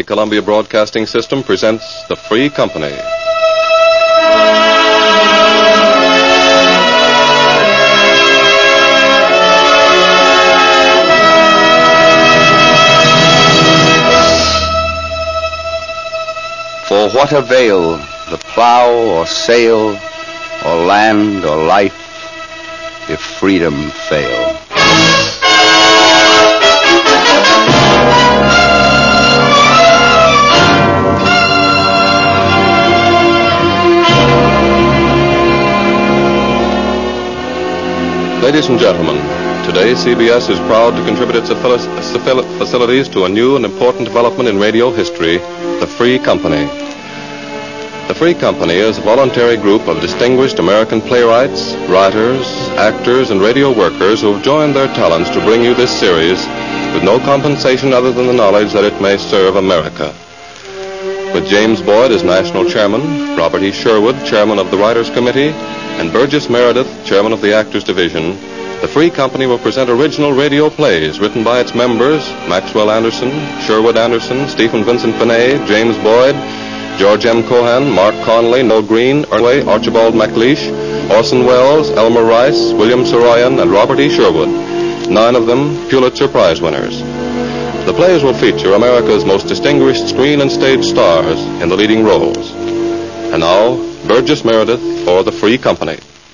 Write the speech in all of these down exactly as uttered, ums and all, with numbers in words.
Columbia Broadcasting System presents The Free Company. For what avail the plow or sail, or land or life, if freedom fail? Ladies and gentlemen, today C B S is proud to contribute its facilities to a new and important development in radio history, The Free Company. The Free Company is a voluntary group of distinguished American playwrights, writers, actors, and radio workers who have joined their talents to bring you this series with no compensation other than the knowledge that it may serve America. With James Boyd as national chairman, Robert E. Sherwood, chairman of the Writers' Committee, and Burgess Meredith, chairman of the Actors Division, the Free Company will present original radio plays written by its members, Maxwell Anderson, Sherwood Anderson, Stephen Vincent Benet, James Boyd, George M. Cohan, Mark Conley, Noel Green, Erway, Archibald MacLeish, Orson Welles, Elmer Rice, William Saroyan, and Robert E. Sherwood, nine of them Pulitzer Prize winners. The plays will feature America's most distinguished screen and stage stars in the leading roles. And now, Burgess Meredith for The Free Company.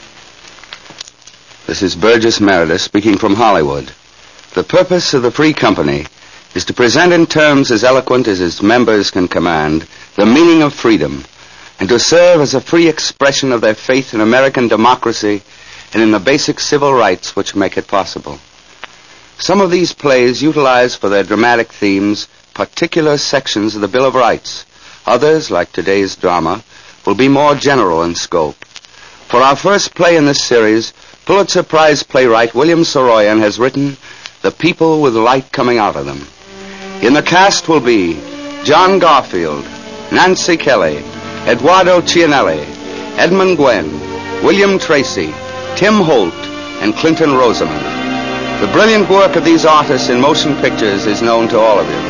This is Burgess Meredith speaking from Hollywood. The purpose of The Free Company is to present in terms as eloquent as its members can command the meaning of freedom, and to serve as a free expression of their faith in American democracy and in the basic civil rights which make it possible. Some of these plays utilize for their dramatic themes particular sections of the Bill of Rights. Others, like today's drama, will be more general in scope. For our first play in this series, Pulitzer Prize playwright William Saroyan has written The People with Light Coming Out of Them. In the cast will be John Garfield, Nancy Kelly, Eduardo Cianelli, Edmund Gwenn, William Tracy, Tim Holt, and Clinton Rosamond. The brilliant work of these artists in motion pictures is known to all of you.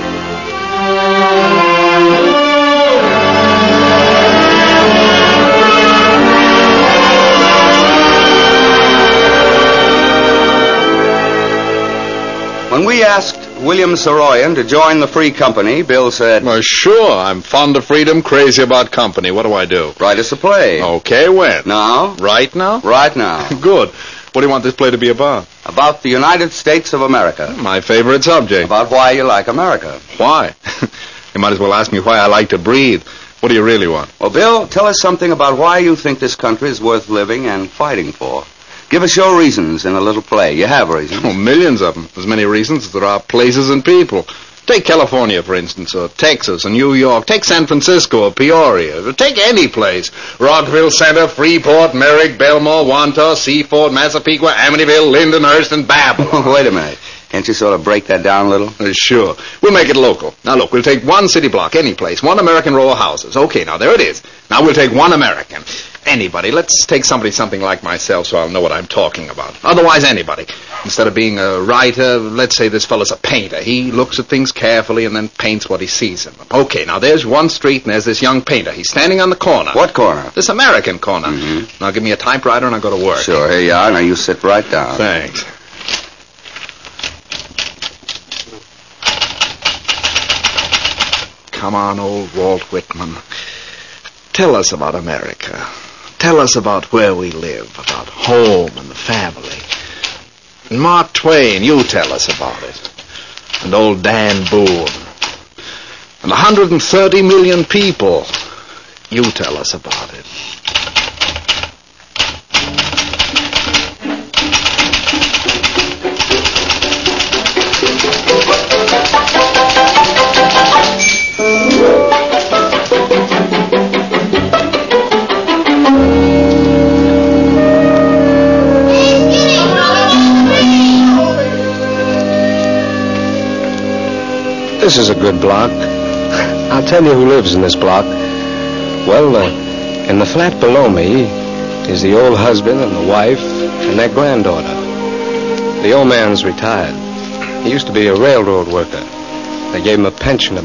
When we asked William Saroyan to join the Free Company, Bill said, Well, sure. I'm fond of freedom, crazy about company. What do I do? Write us a play. Okay, when? Now? Right now? Right now. Good. What do you want this play to be about? About the United States of America. My favorite subject. About why you like America. Why? You might as well ask me why I like to breathe. What do you really want? Well, Bill, tell us something about why you think this country is worth living and fighting for. Give us your reasons in a little play. You have reasons. Oh, millions of them. As many reasons as there are places and people. Take California, for instance, or Texas, or New York. Take San Francisco, or Peoria. Or take any place. Rockville Center, Freeport, Merrick, Belmore, Wantagh, Seaford, Massapequa, Amityville, Lindenhurst, and Babylon. Wait a minute. Can't you sort of break that down a little? Uh, sure. We'll make it local. Now, look, we'll take one city block, any place, one American row of houses. Okay, now, there it is. Now, we'll take one American. Anybody. Let's take somebody something like myself so I'll know what I'm talking about. Otherwise, anybody. Instead of being a writer, let's say this fellow's a painter. He looks at things carefully and then paints what he sees in them. Okay, now there's one street and there's this young painter. He's standing on the corner. What corner? This American corner. Mm-hmm. Now give me a typewriter and I'll go to work. Sure, here you are. Now you sit right down. Thanks. Come on, old Walt Whitman. Tell us about America. Tell us about where we live, about home and the family. And Mark Twain, you tell us about it. And old Dan Boone. And one hundred thirty million people, you tell us about it. This is a good block. I'll tell you who lives in this block. Well, uh, in the flat below me is the old husband and the wife and their granddaughter. The old man's retired. He used to be a railroad worker. They gave him a pension about two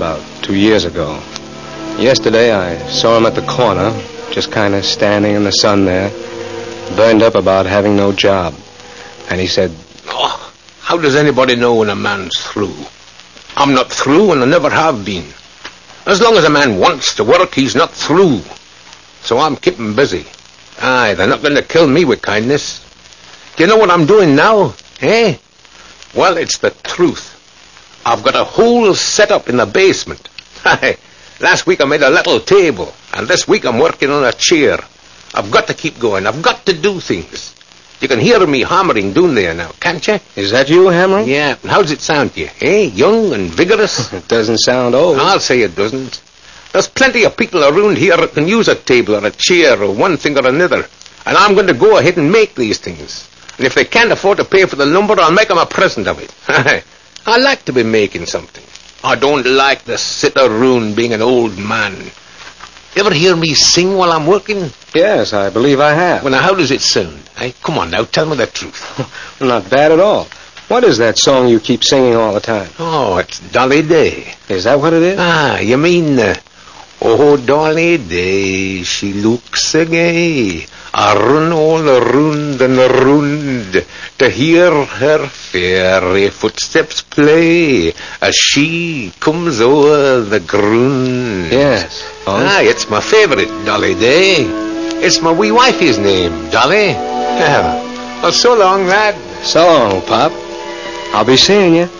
two years ago. Yesterday, I saw him at the corner, just kind of standing in the sun there, burned up about having no job. And he said, "Oh, how does anybody know when a man's through? I'm not through, and I never have been. As long as a man wants to work, he's not through. So I'm keeping busy. Aye, they're not going to kill me with kindness. Do you know what I'm doing now, eh? Well, it's the truth. I've got a whole setup in the basement. Aye, last week I made a little table, and this week I'm working on a chair. I've got to keep going. I've got to do things. You can hear me hammering down there now, can't you? Is that you hammering? Yeah. How does it sound to you, eh? Young and vigorous? It doesn't sound old. I'll say it doesn't. There's plenty of people around here that can use a table or a chair or one thing or another. And I'm going to go ahead and make these things. And if they can't afford to pay for the lumber, I'll make them a present of it. I like to be making something. I don't like to sit around being an old man. You ever hear me sing while I'm working? Yes, I believe I have. Well, now, how does it sound? Eh? Come on now, tell me the truth. Not bad at all. What is that song you keep singing all the time? Oh, it's Dolly Day. Is that what it is? Ah, you mean, uh, oh, Dolly Day, she looks a gay, a run all around and around, to hear her fairy footsteps play, as she comes o'er the ground. Yes. Oh. Ah, it's my favourite, Dolly Day. It's my wee wifey's name, Dolly. Well, well, so long, lad. So long, Pop. I'll be seeing you.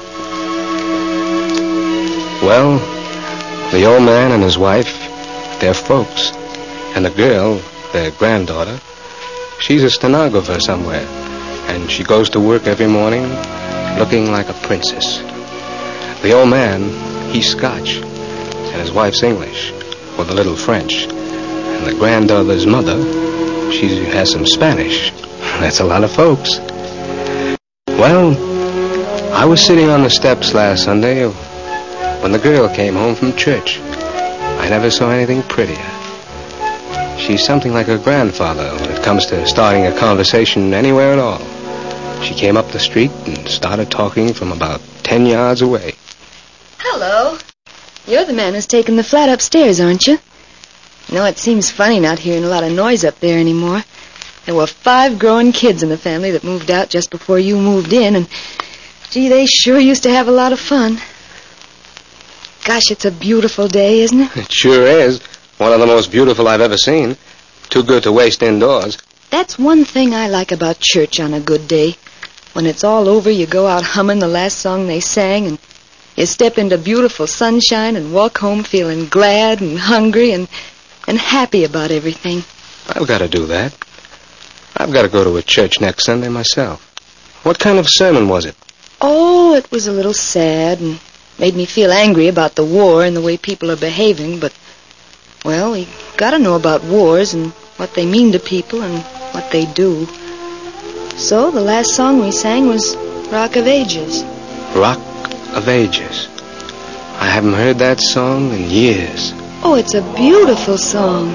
Well, the old man and his wife, they're folks. And the girl, their granddaughter, she's a stenographer somewhere. And she goes to work every morning looking like a princess. The old man, he's Scotch. And his wife's English, with a little French. And the granddaughter's mother, she has some Spanish. That's a lot of folks. Well, I was sitting on the steps last Sunday when the girl came home from church. I never saw anything prettier. She's something like her grandfather when it comes to starting a conversation anywhere at all. She came up the street and started talking from about ten yards away. Hello. You're the man who's taken the flat upstairs, aren't you? No, it seems funny not hearing a lot of noise up there anymore. There were five growing kids in the family that moved out just before you moved in, and gee, they sure used to have a lot of fun. Gosh, it's a beautiful day, isn't it? It sure is. One of the most beautiful I've ever seen. Too good to waste indoors. That's one thing I like about church on a good day. When it's all over, you go out humming the last song they sang, and you step into beautiful sunshine and walk home feeling glad and hungry and, and happy about everything. I've got to do that. I've got to go to a church next Sunday myself. What kind of sermon was it? Oh, it was a little sad and made me feel angry about the war and the way people are behaving, but, well, we got to know about wars and what they mean to people and what they do. So the last song we sang was Rock of Ages. Rock of Ages. I haven't heard that song in years. Oh, it's a beautiful song.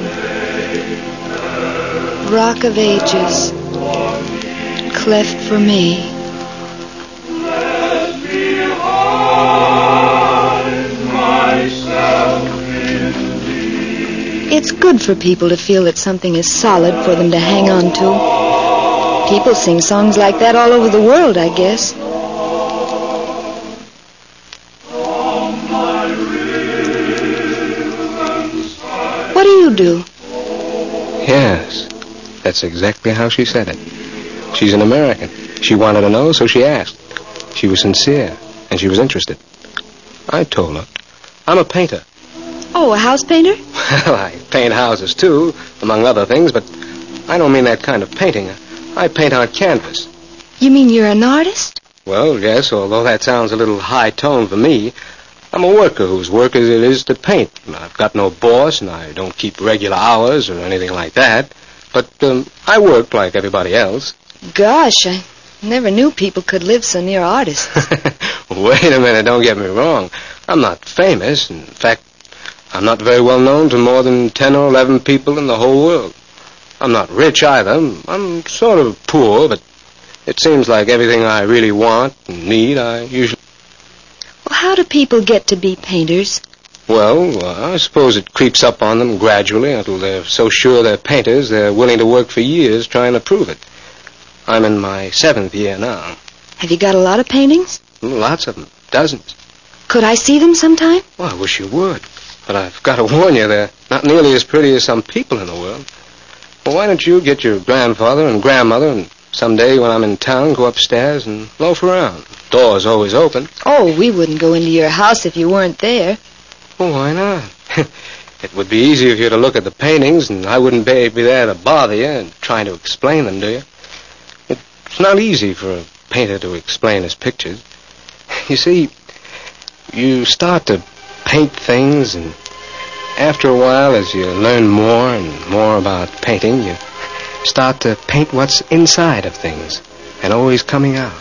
Rock of Ages, cleft for me. It's good for people to feel that something is solid for them to hang on to. People sing songs like that all over the world, I guess. What do you do? Yes, that's exactly how she said it. She's an American. She wanted to know, so she asked. She was sincere, and she was interested. I told her. I'm a painter. Oh, a house painter? Well, I paint houses, too, among other things, but I don't mean that kind of painting. I paint on canvas. You mean you're an artist? Well, yes, although that sounds a little high-toned for me. I'm a worker whose work it is to paint. I've got no boss, and I don't keep regular hours or anything like that. But um, I work like everybody else. Gosh, I never knew people could live so near artists. Wait a minute, don't get me wrong. I'm not famous. In fact, I'm not very well known to more than ten or eleven people in the whole world. I'm not rich either. I'm sort of poor, but it seems like everything I really want and need, I usually... Well, how do people get to be painters? Well, uh, I suppose it creeps up on them gradually until they're so sure they're painters they're willing to work for years trying to prove it. I'm in my seventh year now. Have you got a lot of paintings? Lots of them. Dozens. Could I see them sometime? Well, I wish you would. But I've got to warn you, they're not nearly as pretty as some people in the world. Well, why don't you get your grandfather and grandmother and someday when I'm in town go upstairs and loaf around? Door's always open. Oh, we wouldn't go into your house if you weren't there. Well, why not? It would be easier if you were to look at the paintings, and I wouldn't be there to bother you and trying to explain them to you. It's not easy for a painter to explain his pictures. You see, you start to paint things, and after a while, as you learn more and more about painting, you start to paint what's inside of things and always coming out.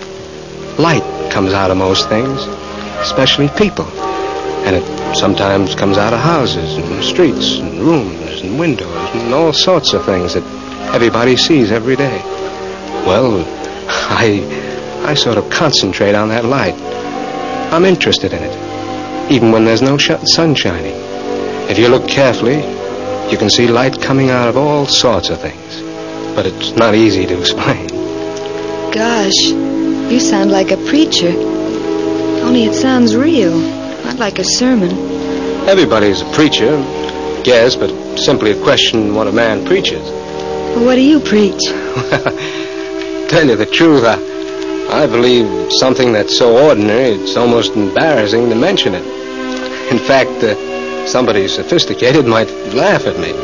Light comes out of most things, especially people. And it sometimes comes out of houses and streets and rooms and windows and all sorts of things that everybody sees every day. Well, I I sort of concentrate on that light. I'm interested in it, even when there's no sh- sun shining. If you look carefully, you can see light coming out of all sorts of things. But it's not easy to explain. Gosh, you sound like a preacher. Only it sounds real. Not like a sermon. Everybody's a preacher, yes, but simply a question what a man preaches. Well, what do you preach? Tell you the truth, I, I believe something that's so ordinary it's almost embarrassing to mention it. In fact, uh, somebody sophisticated might laugh at me.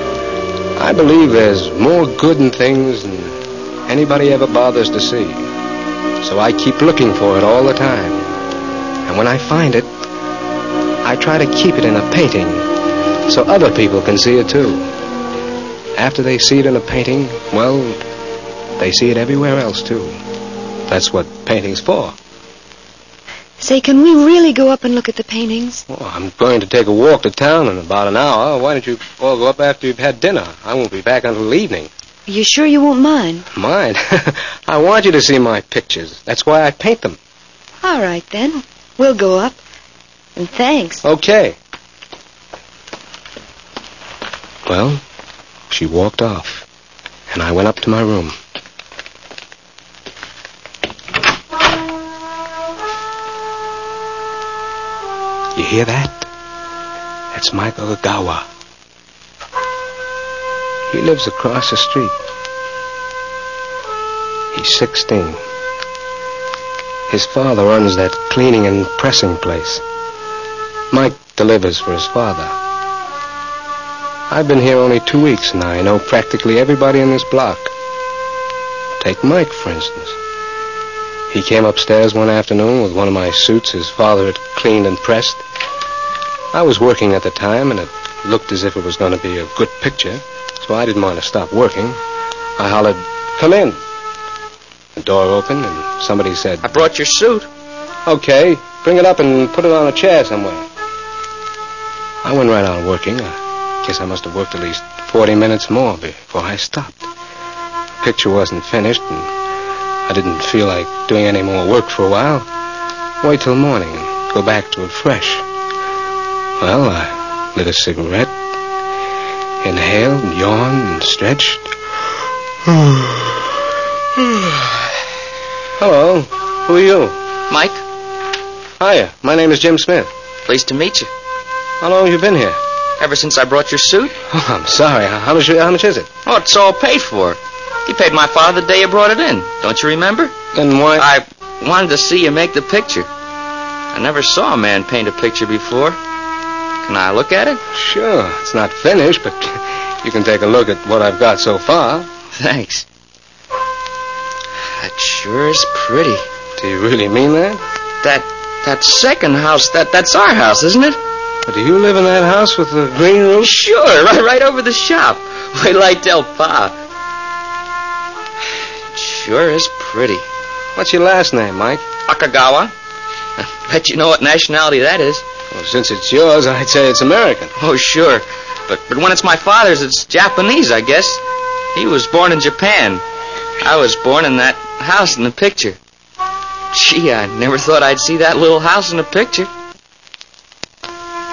I believe there's more good in things than anybody ever bothers to see. So I keep looking for it all the time. And when I find it, I try to keep it in a painting so other people can see it too. After they see it in a painting, well, they see it everywhere else too. That's what painting's for. Say, can we really go up and look at the paintings? Well, I'm going to take a walk to town in about an hour. Why don't you all go up after you've had dinner? I won't be back until evening. You sure you won't mind? Mind? I want you to see my pictures. That's why I paint them. All right, then. We'll go up. And thanks. Okay. Well, she walked off, and I went up to my room. You hear that? That's Michael Ogawa. He lives across the street. He's sixteen. His father runs that cleaning and pressing place. Mike delivers for his father. I've been here only two weeks, and I know practically everybody in this block. Take Mike, for instance. He came upstairs one afternoon with one of my suits his father had cleaned and pressed. I was working at the time, and it looked as if it was going to be a good picture, so I didn't want to stop working. I hollered, "Come in." The door opened, and somebody said, "I brought your suit." "Okay, bring it up and put it on a chair somewhere." I went right on working. I guess I must have worked at least forty minutes more before I stopped. The picture wasn't finished, and I didn't feel like doing any more work for a while. Wait till morning and go back to it fresh. Well, I lit a cigarette, inhaled, yawned, and stretched. Hello, who are you? Mike, Hiya, my name is Jim Smith. pleased to meet you. How long have you been here? Ever since I brought your suit? Oh, I'm sorry. How much, how much is it? Oh, it's all paid for. You paid my father the day you brought it in. Don't you remember? Then why... I wanted to see you make the picture. I never saw a man paint a picture before. Can I look at it? Sure, it's not finished, but you can take a look at what I've got so far. Thanks. That sure is pretty. Do you really mean that? That that second house, that that's our house, isn't it? But do you live in that house with the green roof? Sure, right, right over the shop. We like Del Pa. It sure is pretty. What's your last name, Mike? Akagawa. Bet you know what nationality that is. Well, since it's yours, I'd say it's American. Oh, sure. But but when it's my father's, it's Japanese, I guess. He was born in Japan. I was born in that house in the picture. Gee, I never thought I'd see that little house in the picture.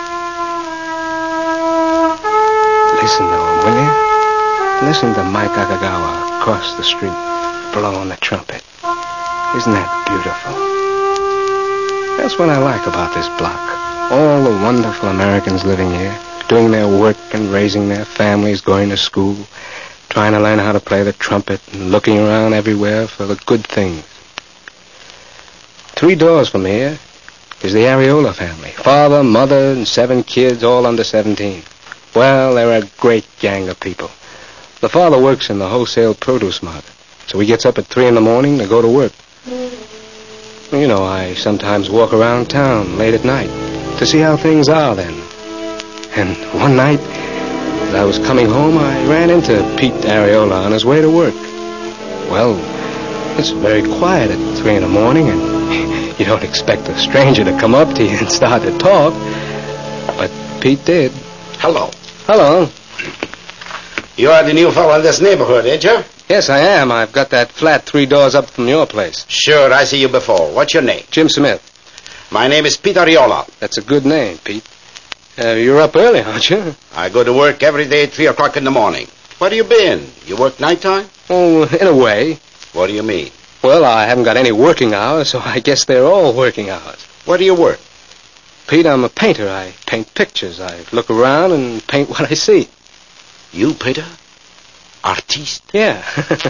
Listen to Mike Akagawa across the street blowing the trumpet. Isn't that beautiful? That's what I like about this block. All the wonderful Americans living here, doing their work and raising their families, going to school, trying to learn how to play the trumpet and looking around everywhere for the good things. Three doors from here is the Areola family. Father, mother, and seven kids, all under seventeen. Well, they're a great gang of people. The father works in the wholesale produce market, so he gets up at three in the morning to go to work. You know, I sometimes walk around town late at night to see how things are then. And one night, as I was coming home, I ran into Pete Areola on his way to work. Well, it's very quiet at three in the morning, and you don't expect a stranger to come up to you and start to talk. But Pete did. Hello. Hello. You are the new fellow in this neighborhood, ain't you? Yes, I am. I've got that flat three doors up from your place. Sure, I see you before. What's your name? Jim Smith. My name is Pete Areola. That's a good name, Pete. Uh, you're up early, aren't you? I go to work every day at three o'clock in the morning. Where you been? You work nighttime? Oh, in a way. What do you mean? Well, I haven't got any working hours, so I guess they're all working hours. Where do you work? Pete, I'm a painter. I paint pictures. I look around and paint what I see. You, Peter? Artiste? Yeah.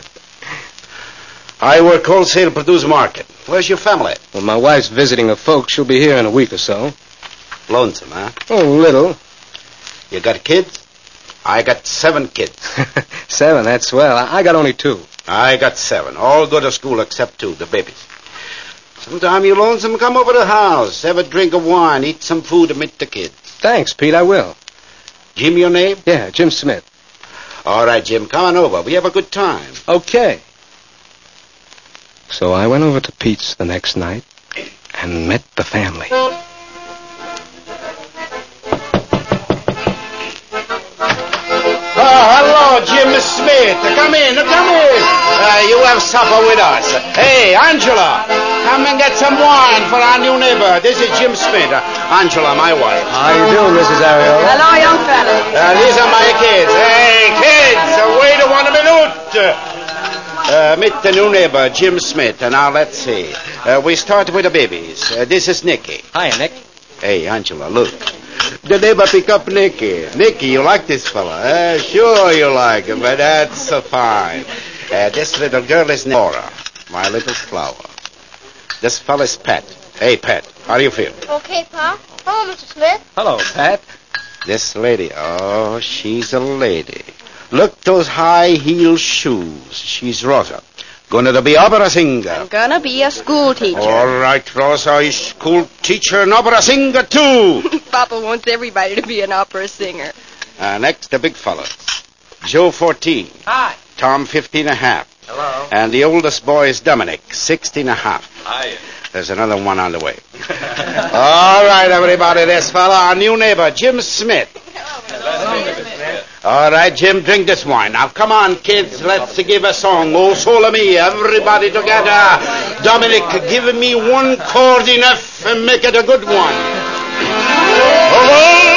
I work wholesale produce market. Where's your family? Well, my wife's visiting her folks. She'll be here in a week or so. Lonesome, huh? Oh, little. You got kids? I got seven kids. Seven, that's swell. I got only two. I got seven. All go to school except two, the babies. Sometime you lonesome, come over to the house. Have a drink of wine, eat some food, and meet the kids. Thanks, Pete, I will. Jim, your name? Yeah, Jim Smith. All right, Jim, come on over. We have a good time. Okay. So I went over to Pete's the next night and met the family. Oh, hello, Jim Smith. Come in, come in. Uh, you have supper with us. Hey, Angela, come and get some wine for our new neighbor. This is Jim Smith. Uh, Angela, my wife. How you doing, Missus Areola? Hello, young fella. Uh, these are my kids. Hey, kids, uh, wait a one minute. Uh, meet the new neighbor, Jim Smith. And now let's see. Uh, we start with the babies. Uh, this is Nicky. Hi, Nick. Hey, Angela, look. The neighbor pick up Nicky. Nicky, you like this fella? Uh, sure you like him, but that's uh, fine. Uh, this little girl is Nora, my little flower. This fella's Pat. Hey, Pat, how do you feel? Okay, Pa. Hello, Mister Smith. Hello, Pat. This lady, oh, she's a lady. Look, those high-heel shoes. She's Rosa. Gonna be opera singer. I'm gonna be a school teacher. All right, Rosa, is school teacher and opera singer, too. Papa wants everybody to be an opera singer. Uh, next, the big fellas. Joe, fourteen. Hi. Tom, fifteen and a half. Hello. And the oldest boy is Dominic, sixteen and a half. Hi. There's another one on the way. All right, everybody, this fella, our new neighbor, Jim Smith. All right, Jim, drink this wine. Now, come on, kids, let's give a song. Oh, sole me, everybody together. Dominic, give me one chord enough and make it a good one. Oh,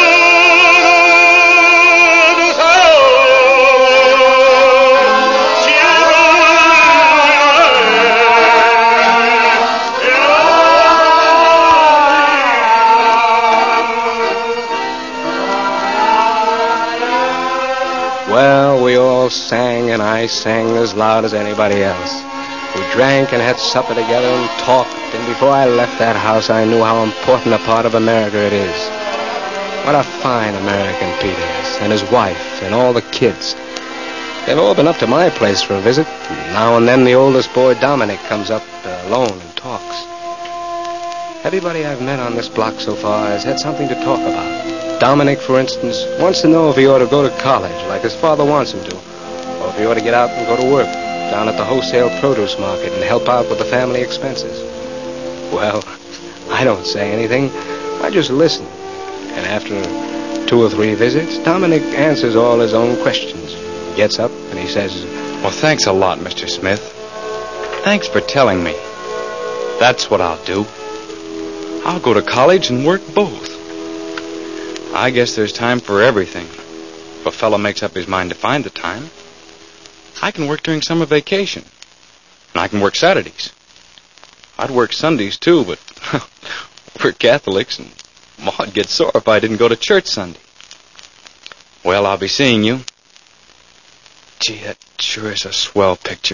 Well, we all sang, and I sang as loud as anybody else. We drank and had supper together and talked, and before I left that house, I knew how important a part of America it is. What a fine American Pete is, and his wife, and all the kids. They've all been up to my place for a visit. Now and then the oldest boy, Dominic, comes up uh, alone and talks. Everybody I've met on this block so far has had something to talk about. Dominic, for instance, wants to know if he ought to go to college like his father wants him to, or if he ought to get out and go to work down at the wholesale produce market and help out with the family expenses. Well, I don't say anything. I just listen. And after two or three visits, Dominic answers all his own questions. He gets up and he says, Well, thanks a lot, Mister Smith. Thanks for telling me. That's what I'll do. I'll go to college and work both. I guess there's time for everything, if a fellow makes up his mind to find the time. I can work during summer vacation. And I can work Saturdays. I'd work Sundays, too, but we're Catholics, and Maud gets sore if I didn't go to church Sunday. Well, I'll be seeing you. Gee, that sure is a swell picture.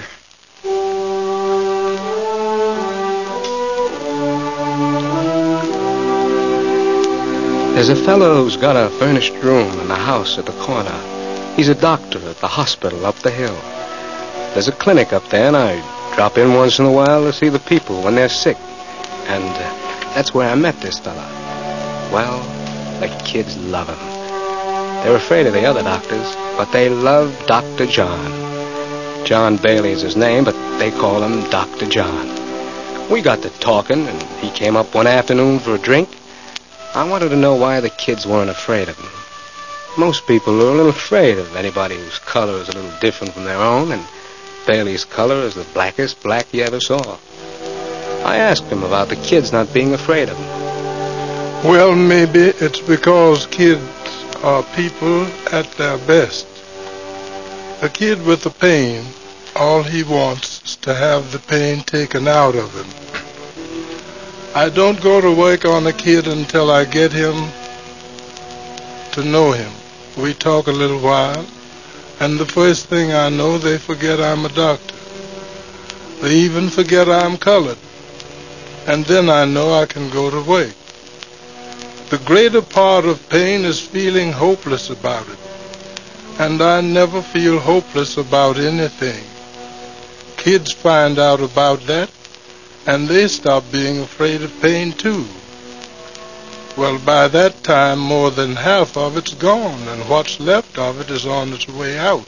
There's a fellow who's got a furnished room in the house at the corner. He's a doctor at the hospital up the hill. There's a clinic up there, and I drop in once in a while to see the people when they're sick. And uh, that's where I met this fella. Well, the kids love him. They're afraid of the other doctors, but they love Doctor John. John Bailey is his name, but they call him Doctor John. We got to talking, and he came up one afternoon for a drink. I wanted to know why the kids weren't afraid of him. Most people are a little afraid of anybody whose color is a little different from their own, and Bailey's color is the blackest black you ever saw. I asked him about the kids not being afraid of him. Well, maybe it's because kids are people at their best. A kid with a pain, all he wants is to have the pain taken out of him. I don't go to work on a kid until I get him to know him. We talk a little while, and the first thing I know, they forget I'm a doctor. They even forget I'm colored. And then I know I can go to work. The greater part of pain is feeling hopeless about it. And I never feel hopeless about anything. Kids find out about that, and they stop being afraid of pain too. Well, by that time, more than half of it's gone, and what's left of it is on its way out.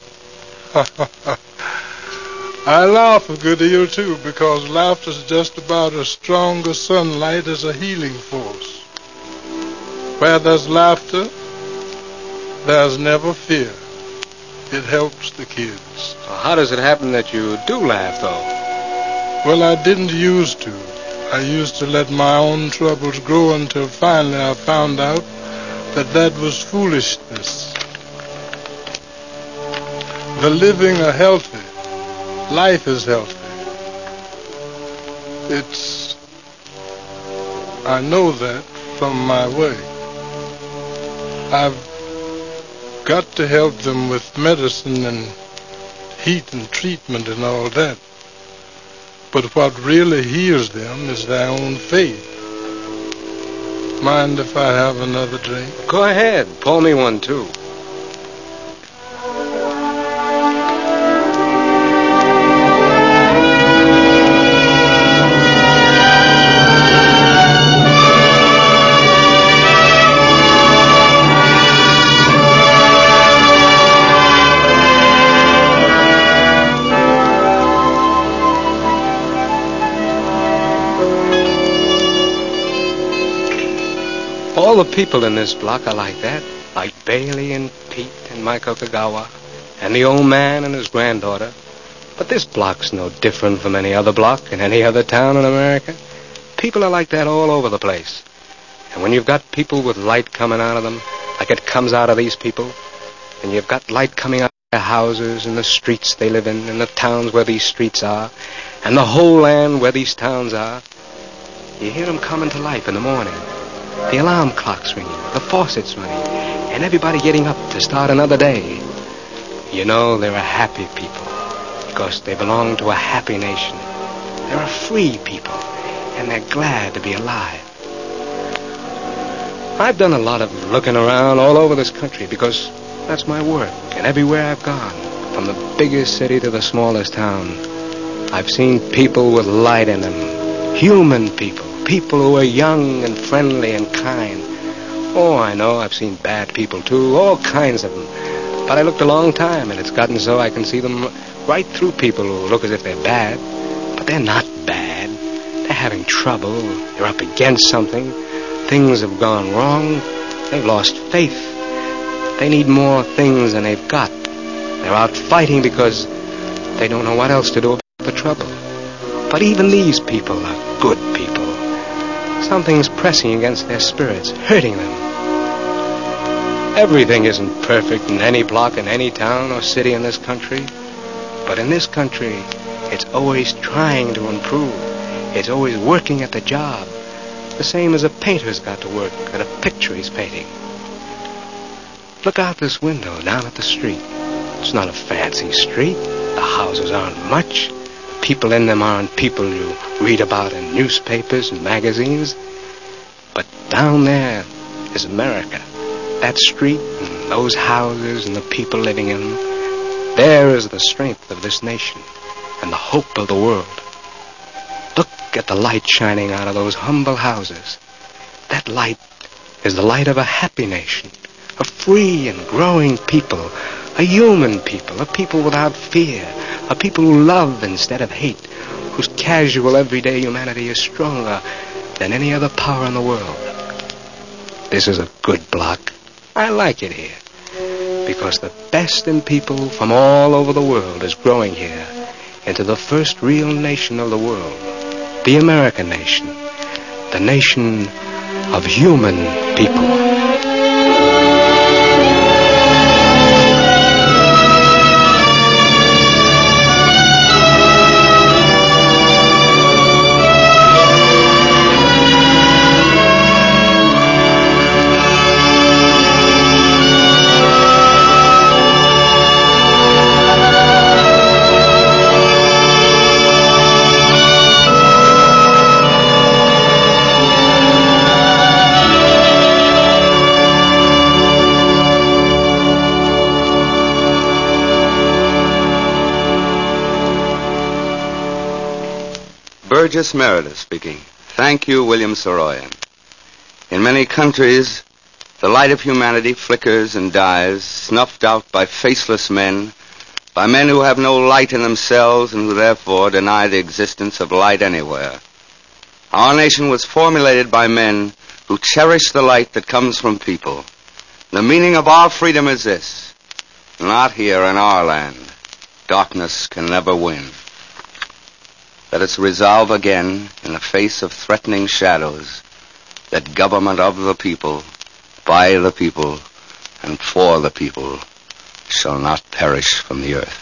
I laugh a good deal, too, because laughter's just about as strong as sunlight as a healing force. Where there's laughter, there's never fear. It helps the kids. Well, how does it happen that you do laugh, though? Well, I didn't used to. I used to let my own troubles grow until finally I found out that that was foolishness. The living are healthy. Life is healthy. It's... I know that from my way. I've got to help them with medicine and heat and treatment and all that. But what really heals them is their own faith. Mind if I have another drink? Go ahead. Pour me one, too. All the people in this block are like that, like Bailey and Pete and Mike Okagawa, and the old man and his granddaughter. But this block's no different from any other block in any other town in America. People are like that all over the place. And when you've got people with light coming out of them, like it comes out of these people, and you've got light coming out of their houses and the streets they live in, and the towns where these streets are, and the whole land where these towns are, you hear them coming to life in the morning. The alarm clock's ringing, the faucet's running, and everybody getting up to start another day. You know, they're a happy people, because they belong to a happy nation. They're a free people, and they're glad to be alive. I've done a lot of looking around all over this country, because that's my work, and everywhere I've gone, from the biggest city to the smallest town, I've seen people with light in them, human people. People who are young and friendly and kind. Oh, I know, I've seen bad people, too, all kinds of them. But I looked a long time, and it's gotten so I can see them right through people who look as if they're bad. But they're not bad. They're having trouble. They're up against something. Things have gone wrong. They've lost faith. They need more things than they've got. They're out fighting because they don't know what else to do about the trouble. But even these people are good people. Something's pressing against their spirits, hurting them. Everything isn't perfect in any block in any town or city in this country. But in this country, it's always trying to improve. It's always working at the job. The same as a painter's got to work at a picture he's painting. Look out this window down at the street. It's not a fancy street. The houses aren't much. People in them aren't people you read about in newspapers and magazines. But down there is America. That street and those houses and the people living in them. There is the strength of this nation and the hope of the world. Look at the light shining out of those humble houses. That light is the light of a happy nation, a free and growing people, a human people, a people without fear, a people who love instead of hate, whose casual everyday humanity is stronger than any other power in the world. This is a good block. I like it here because the best in people from all over the world is growing here into the first real nation of the world, the American nation, the nation of human people. Burgess Meredith speaking. Thank you, William Saroyan. In many countries, the light of humanity flickers and dies, snuffed out by faceless men, by men who have no light in themselves and who therefore deny the existence of light anywhere. Our nation was formulated by men who cherish the light that comes from people. The meaning of our freedom is this: not here in our land. Darkness can never win. Let us resolve again, in the face of threatening shadows, that government of the people, by the people, and for the people shall not perish from the earth.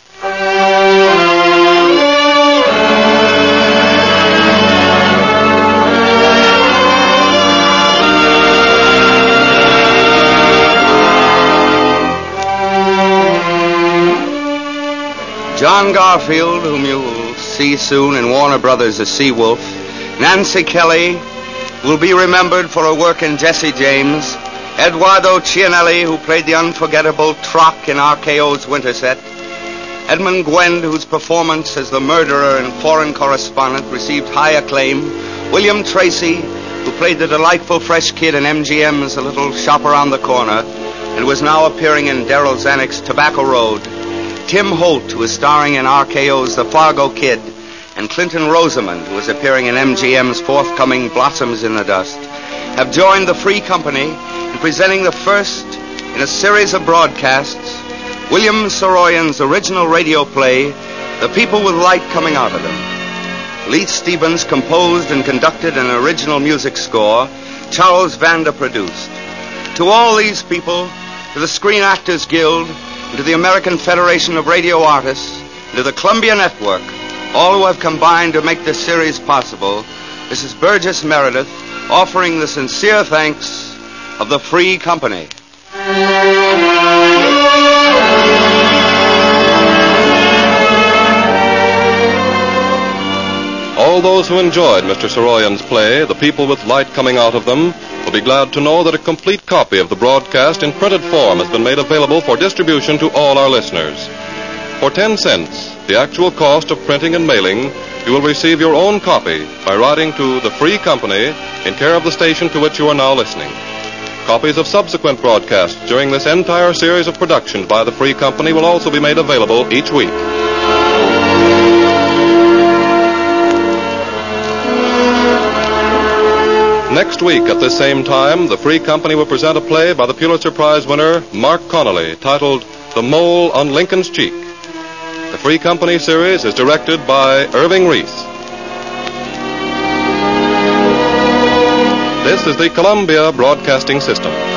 John Garfield, whom you will see soon in Warner Brothers as Seawolf, Nancy Kelly will be remembered for her work in Jesse James, Eduardo Cianelli, who played the unforgettable Trock in R K O's Winterset, Edmund Gwend, whose performance as the murderer in Foreign Correspondent received high acclaim, William Tracy, who played the delightful fresh kid in M G M's The Little Shop Around the Corner, and was now appearing in Darryl Zanuck's Tobacco Road, Tim Holt, who is starring in R K O's The Fargo Kid, and Clinton Rosamond, who is appearing in M G M's forthcoming Blossoms in the Dust, have joined the Free Company in presenting the first in a series of broadcasts, William Saroyan's original radio play, The People with Light Coming Out of Them. Leith Stevens composed and conducted an original music score, Charles Vanda produced. To all these people, to the Screen Actors Guild, and to the American Federation of Radio Artists, and to the Columbia Network, all who have combined to make this series possible, this is Burgess Meredith offering the sincere thanks of the Free Company. All those who enjoyed Mister Saroyan's play, The People with Light Coming Out of Them, will be glad to know that a complete copy of the broadcast in printed form has been made available for distribution to all our listeners. For ten cents, the actual cost of printing and mailing, you will receive your own copy by writing to the Free Company in care of the station to which you are now listening. Copies of subsequent broadcasts during this entire series of productions by the Free Company will also be made available each week. Next week at this same time, the Free Company will present a play by the Pulitzer Prize winner Mark Connolly titled The Mole on Lincoln's Cheek. The Free Company series is directed by Irving Reese. This is the Columbia Broadcasting System.